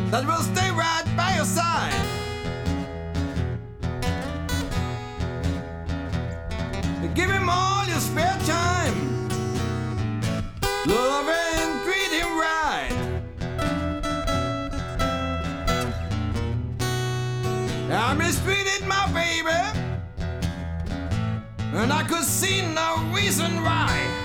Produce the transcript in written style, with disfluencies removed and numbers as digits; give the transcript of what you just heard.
that will stay right by your side. Give him all your spare time, love and treat him right. I mistreated my baby, and I could see no reason why.